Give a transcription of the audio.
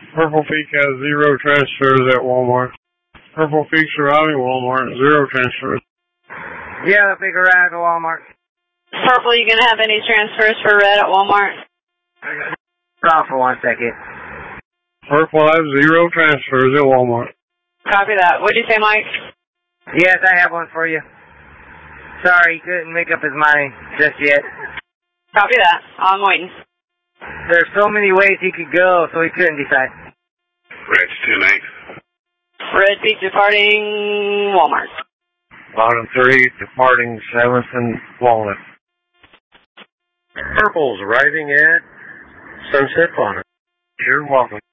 Purple Peak has 0 transfers at Walmart. Purple Peak surrounding Walmart, 0 transfers. Yellow Peak arrived at Walmart. Purple, you gonna have any transfers for red at Walmart? Stop for 1 second. Purple has 0 transfers at Walmart. Copy that. What'd you say, Mike? Yes, I have one for you. Sorry, he couldn't make up his mind just yet. Copy that. I'm waiting. There's so many ways he could go, so he couldn't decide. Red's 10-8. Red Peak departing Walmart. Bottom 3 departing 7th and Walnut. Purple's arriving at Sunset Bottom. You're welcome.